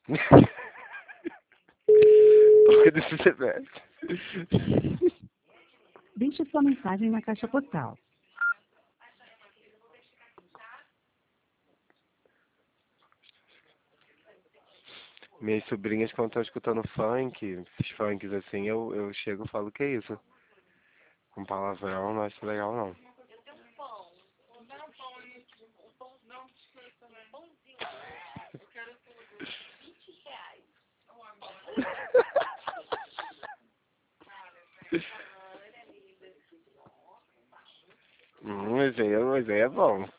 Porque desse CPF. Deixe sua mensagem na caixa postal. Minhas sobrinhas, quando estão escutando funk, esses funks assim, eu chego e falo, que é isso? Com palavrão, não acho legal não. Mas aí é bom.